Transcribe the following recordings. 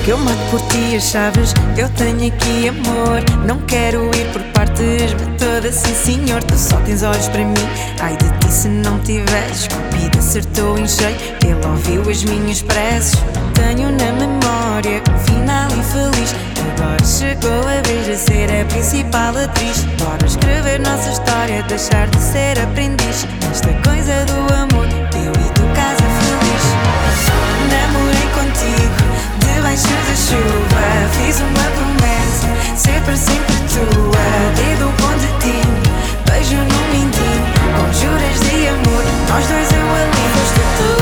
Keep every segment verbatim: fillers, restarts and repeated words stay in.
que eu mato por ti as chaves. Eu tenho aqui amor, não quero ir por partes, mas toda sim senhor. Tu só tens olhos para mim, ai de ti se não tiveres. Cupido acertou em cheio, ele ouviu as minhas preces. Tenho na memória um final infeliz. Agora chegou a vez de ser a principal atriz. Bora escrever nossa história, deixar de ser aprendiz. Nesta coisa do amor, eu e tu casa feliz. Namorei contigo, debaixo da chuva. Fiz uma promessa, ser para sempre tua. Dedo pontetinho, beijo no mindinho, conjuras de amor, nós dois eu ali. Foste tu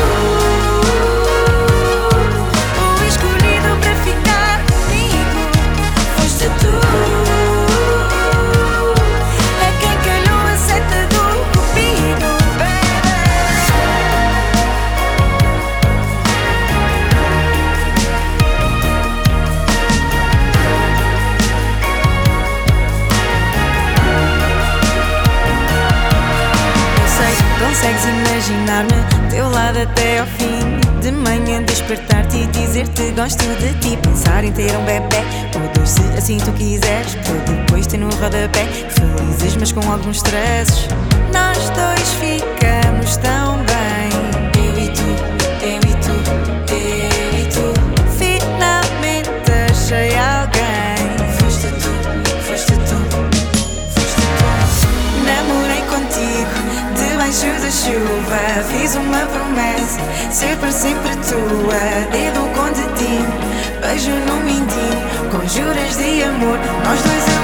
o escolhido para ficar comigo. Foste tu a quem calhou a seta do cupido, baby. Eu sei, consegues imaginar-me teu lado até ao fim. De manhã despertar-te e dizer-te gosto de ti. Pensar em ter um bebê ou dois se assim tu quiseres, para depois ter no rodapé. Felizes mas com alguns stresses. Nós dois ficamos tão bem, eu e tu, eu e tu, eu e tu. Finalmente achei alguém. Foste tu, foste tu, foste tu. Namorei contigo, debaixo da chuva. Fiz uma promessa, ser para sempre tua. Dedo com dedinho, beijo no mindinho, conjuras de amor, nós dois